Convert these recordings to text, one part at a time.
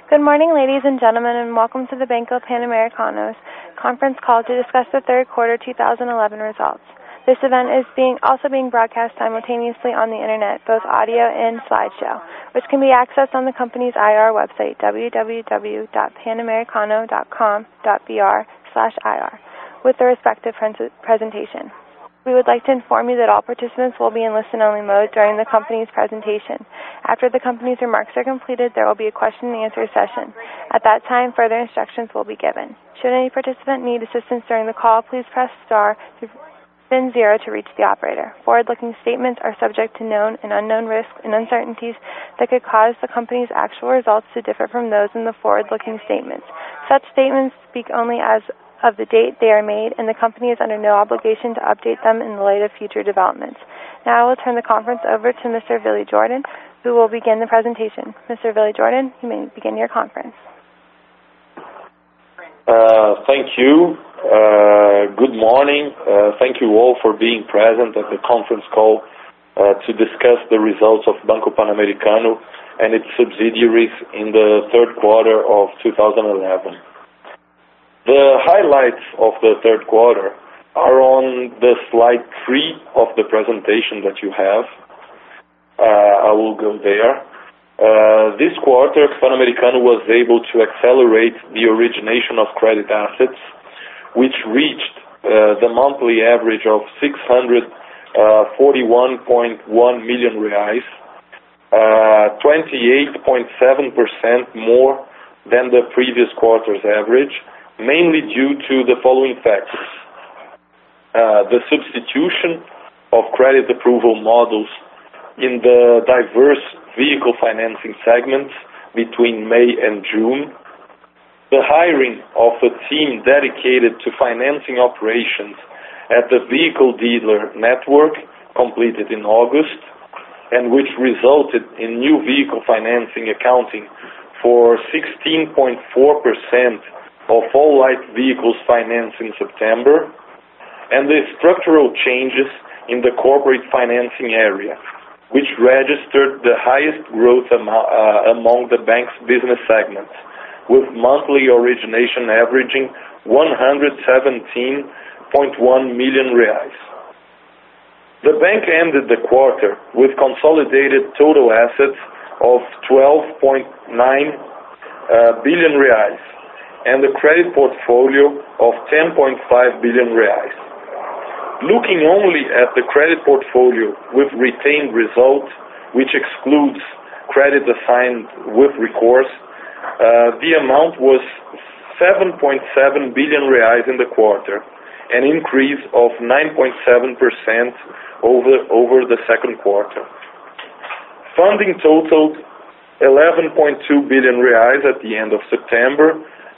Good morning, ladies and gentlemen, and welcome to the Banco Panamericano's conference call to discuss the third quarter 2011 results. This event is also being broadcast simultaneously on the internet, both audio and slideshow, which can be accessed on the company's IR website, www.panamericano.com.br/IR, with the respective presentation. We would like to inform you that all participants will be in listen-only mode during the company's presentation. After the company's remarks are completed, there will be a question-and-answer session. At that time, further instructions will be given. Should any participant need assistance during the call, please press star, then 0 to reach the operator. Forward-looking statements are subject to known and unknown risks and uncertainties that could cause the company's actual results to differ from those in the forward-looking statements. Such statements speak only as of the date they are made, and the company is under no obligation to update them in the light of future developments. Now I will turn the conference over to Mr. Billy Jordan, who will begin the presentation. Mr. Billy Jordan, you may begin your conference. Thank you. Good morning. Thank you all for being present at the conference call to discuss the results of Banco Panamericano and its subsidiaries in the third quarter of 2011. The highlights of the third quarter are on the slide 3 of the presentation that you have. I will go there. This quarter, Panamericano was able to accelerate the origination of credit assets, which reached the monthly average of 641.1 million reais, 28.7% more than the previous quarter's average, mainly due to the following factors. The substitution of credit approval models in the diverse vehicle financing segments between May and June, the hiring of a team dedicated to financing operations at the vehicle dealer network completed in August, and which resulted in new vehicle financing accounting for 16.4% of all light vehicles financed in September, and the structural changes in the corporate financing area, which registered the highest growth among the bank's business segments, with monthly origination averaging 117.1 million reais. The bank ended the quarter with consolidated total assets of 12.9 billion reais, and a credit portfolio of 10.5 billion reais. Looking only at the credit portfolio with retained result, which excludes credit assigned with recourse, the amount was 7.7 billion reais in the quarter, an increase of 9.7% over the second quarter. Funding totaled 11.2 billion reais at the end of September,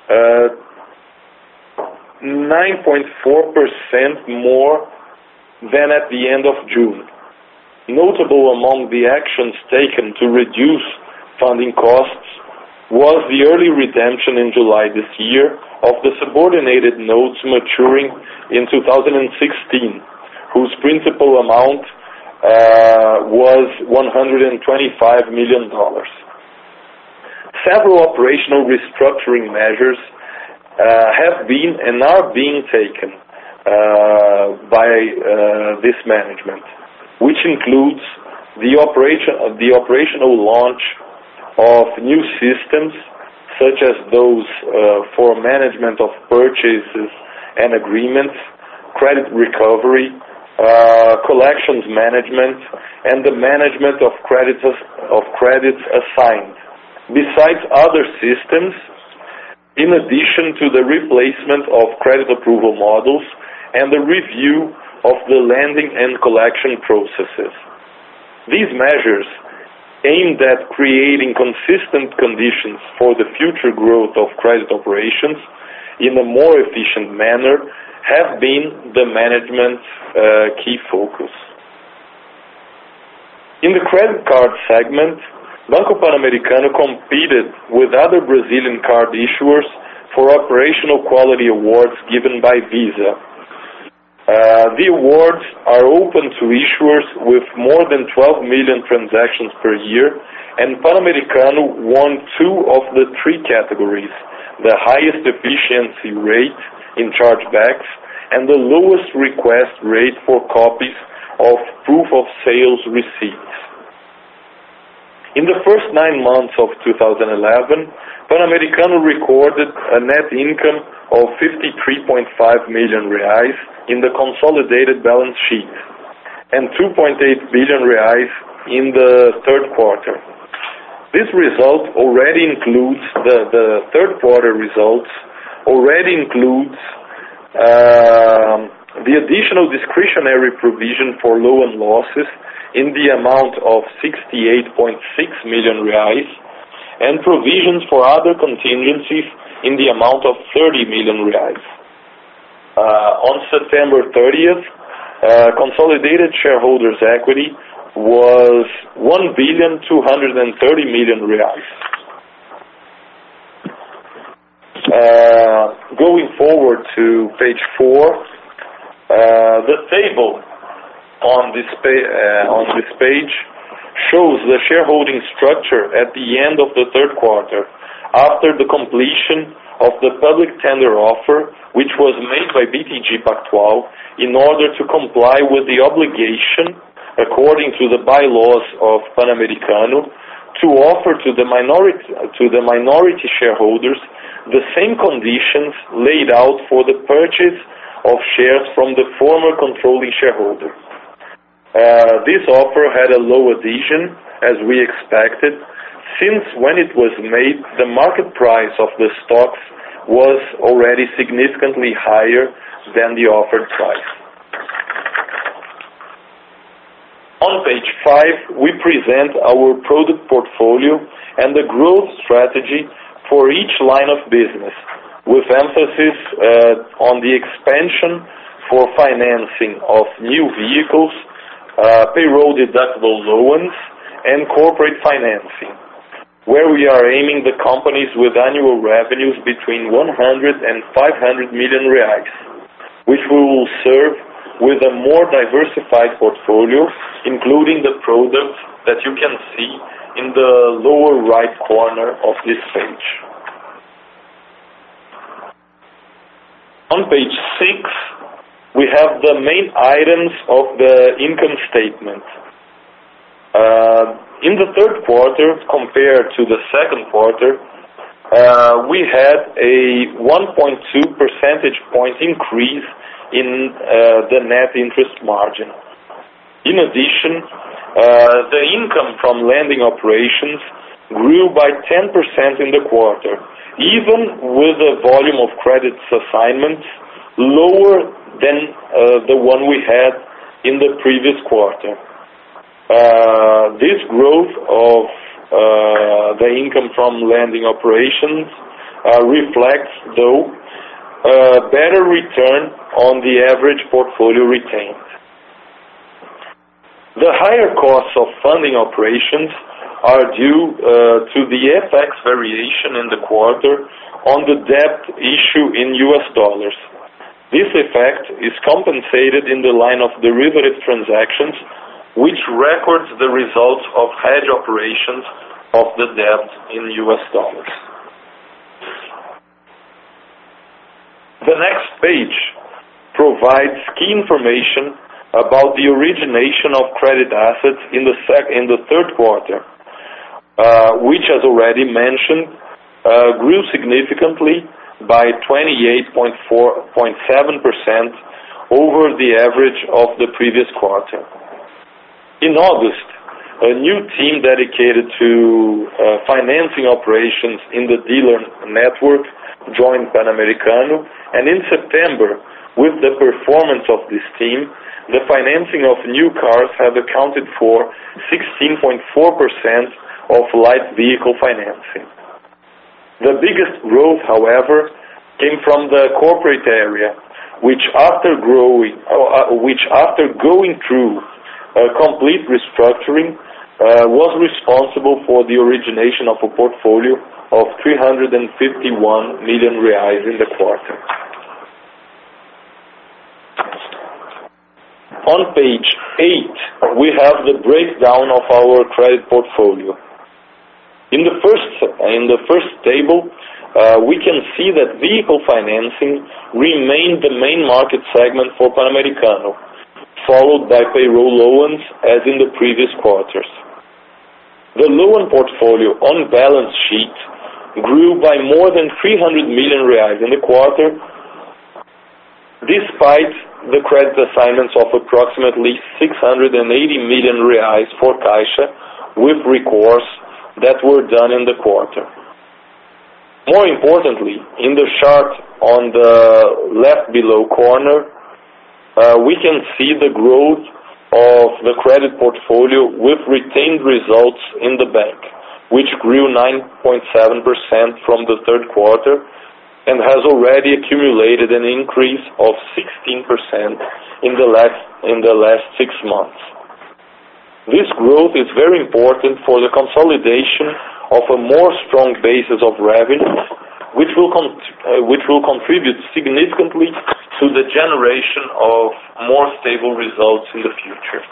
9.4% more than at the end of June. Notable among the actions taken to reduce funding costs was the early redemption in July this year of the subordinated notes maturing in 2016, whose principal amount was $125 million. Several operational restructuring measures have been and are being taken by this management, which includes the operational launch of new systems, such as those for management of purchases and agreements, credit recovery, collections management, and the management of credits assigned, besides other systems, in addition to the replacement of credit approval models and the review of the lending and collection processes. These measures, aimed at creating consistent conditions for the future growth of credit operations in a more efficient manner, have been the management's key focus. In the credit card segment, Banco Panamericano competed with other Brazilian card issuers for operational quality awards given by Visa. The awards are open to issuers with more than 12 million transactions per year, and Panamericano won 2 of the 3 categories, the highest efficiency rate in chargebacks and the lowest request rate for copies of proof of sales receipts. In the first 9 months of 2011, Panamericano recorded a net income of 53.5 million reais in the consolidated balance sheet and 2.8 billion reais in the third quarter. This result already includes, the third quarter results already includes the additional discretionary provision for loan losses in the amount of 68.6 million reais and provisions for other contingencies in the amount of 30 million reais. On September 30th, consolidated shareholders' equity was 1,230 million reais. Going forward to page 4, the table on this page shows the shareholding structure at the end of the third quarter, after the completion of the public tender offer, which was made by BTG Pactual in order to comply with the obligation, according to the bylaws of Panamericano, to offer to the minority shareholders the same conditions laid out for the purchase of shares from the former controlling shareholder. This offer had a low adhesion, as we expected, since when it was made, the market price of the stocks was already significantly higher than the offered price. On page 5, we present our product portfolio and the growth strategy for each line of business, with emphasis on the expansion for financing of new vehicles, payroll deductible loans, and corporate financing, where we are aiming the companies with annual revenues between 100 and 500 million reais, which we will serve with a more diversified portfolio, including the products that you can see in the lower right corner of this page. On page 6, we have the main items of the income statement. In the third quarter, compared to the second quarter, we had a 1.2 percentage point increase in the net interest margin. In addition, the income from lending operations grew by 10% in the quarter, even with a volume of credit assignments lower than the one we had in the previous quarter. This growth of the income from lending operations reflects, though, a better return on the average portfolio retained. The higher costs of funding operations are due to the FX variation in the quarter on the debt issue in US dollars. This effect is compensated in the line of derivative transactions, which records the results of hedge operations of the debt in US dollars. The next page provides key information about the origination of credit assets in the third quarter, which, as already mentioned, grew significantly by 28.7% over the average of the previous quarter. In August, a new team dedicated to financing operations in the dealer network joined Panamericano, and in September, with the performance of this team, the financing of new cars have accounted for 16.4% of light vehicle financing. The biggest growth, however, came from the corporate area, which after going through a complete restructuring, was responsible for the origination of a portfolio of 351 million reais in the quarter. On page 8, we have the breakdown of our credit portfolio. In the first table, we can see that vehicle financing remained the main market segment for Panamericano, followed by payroll loans as in the previous quarters. The loan portfolio on balance sheet grew by more than 300 million reais in the quarter, despite the credit assignments of approximately 680 million reais for Caixa with recourse that were done in the quarter. More importantly, in the chart on the left below corner, we can see the growth of the credit portfolio with retained results in the bank, which grew 9.7% from the third quarter and has already accumulated an increase of 16% in the last 6 months. This growth is very important for the consolidation of a more strong basis of revenue, which will contribute significantly to the generation of more stable results in the future.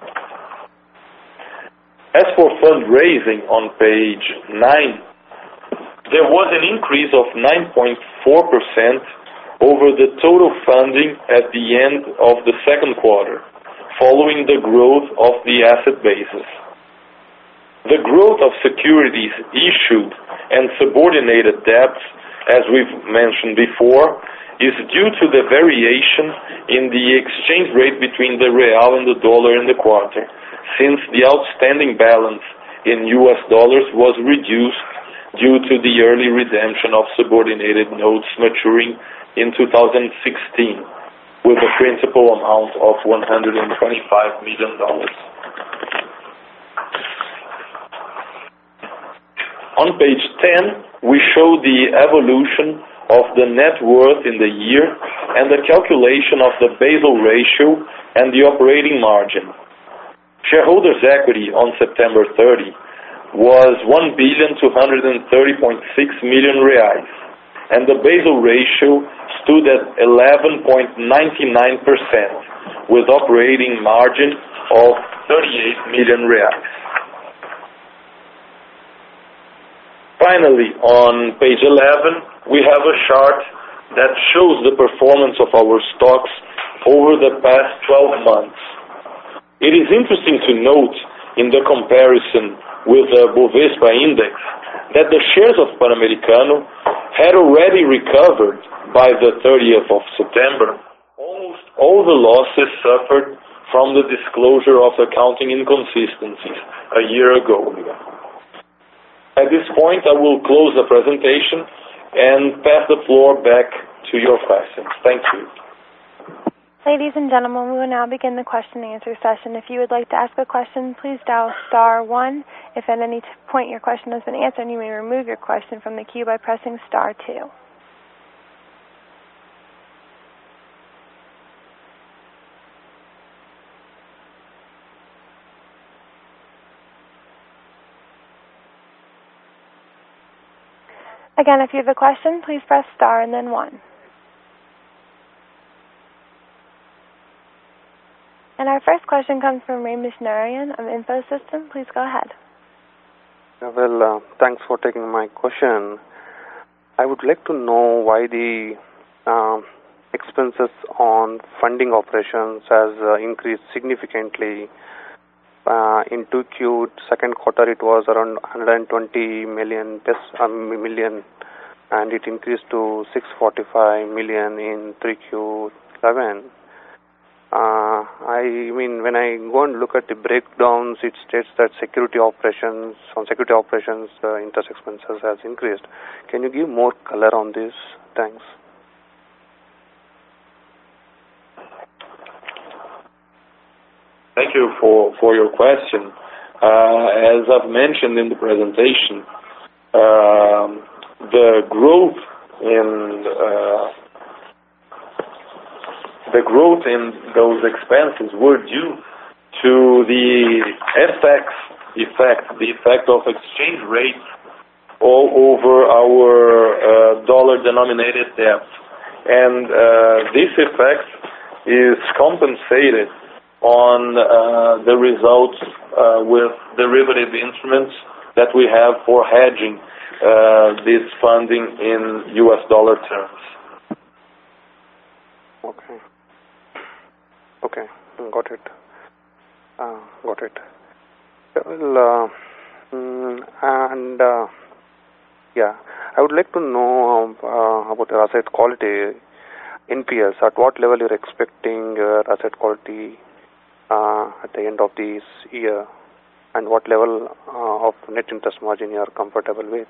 As for fundraising on page 9, there was an increase of 9.4% over the total funding at the end of the second quarter, following the growth of the asset basis. The growth of securities issued and subordinated debts, as we've mentioned before, is due to the variation in the exchange rate between the real and the dollar in the quarter, since the outstanding balance in US dollars was reduced due to the early redemption of subordinated notes maturing in 2016, with a principal amount of $125 million. On page 10, we show the evolution of the net worth in the year and the calculation of the Basel ratio and the operating margin. Shareholders' equity on September 30 was 1,230.6 million reais, and the Basel ratio stood at 11.99%, with operating margin of 38 million reais. Finally, on page 11, we have a chart that shows the performance of our stocks over the past 12 months. It is interesting to note in the comparison with the Bovespa index that the shares of Panamericano had already recovered by the 30th of September almost all the losses suffered from the disclosure of accounting inconsistencies a year ago. At this point, I will close the presentation and pass the floor back to your questions. Thank you. Ladies and gentlemen, we will now begin the question and answer session. If you would like to ask a question, please dial *1. If at any point your question has been answered, you may remove your question from the queue by pressing *2. Again, if you have a question, please press * and then 1. And our first question comes from Ramesh Narayan of InfoSystem. Please go ahead. Well, thanks for taking my question. I would like to know why the expenses on funding operations has increased significantly. In 2Q, second quarter, it was around 120 million, and it increased to 645 million in 3Q11. When I go and look at the breakdowns, it states that security operations, interest expenses has increased. Can you give more color on this? Thanks. Thank you for your question. As I've mentioned in the presentation, the growth in those expenses were due to the effect of exchange rates all over our dollar-denominated debt, and this effect is compensated on the results with derivative instruments that we have for hedging this funding in U.S. dollar terms. Okay, got it. Got it. Well, I would like to know about your asset quality, NPLs. At what level you're expecting your asset quality at the end of this year, and what level of net interest margin you are comfortable with?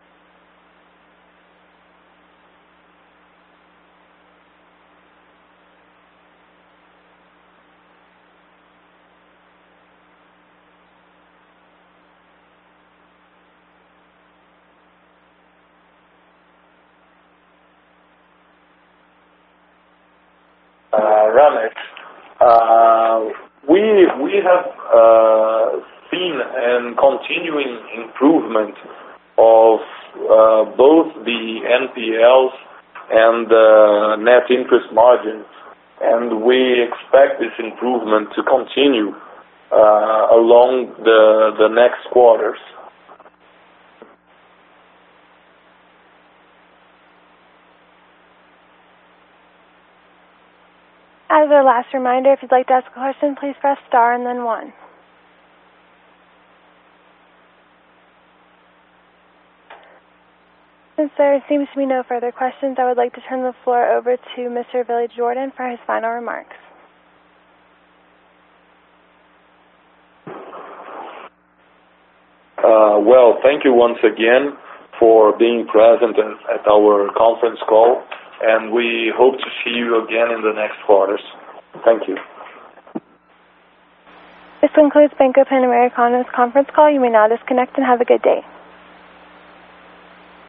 Ramesh, we have seen and continuing improvement of both the NPLs and the net interest margins, and we expect this improvement to continue along the next quarters. As a last reminder, if you'd like to ask a question, please press star and then 1. Since there seems to be no further questions, I would like to turn the floor over to Mr. Village Jordan for his final remarks. Well, thank you once again for being present at our conference call, and we hope to see you again in the next quarters. Thank you. This concludes Banco Pan Americano's conference call. You may now disconnect and have a good day.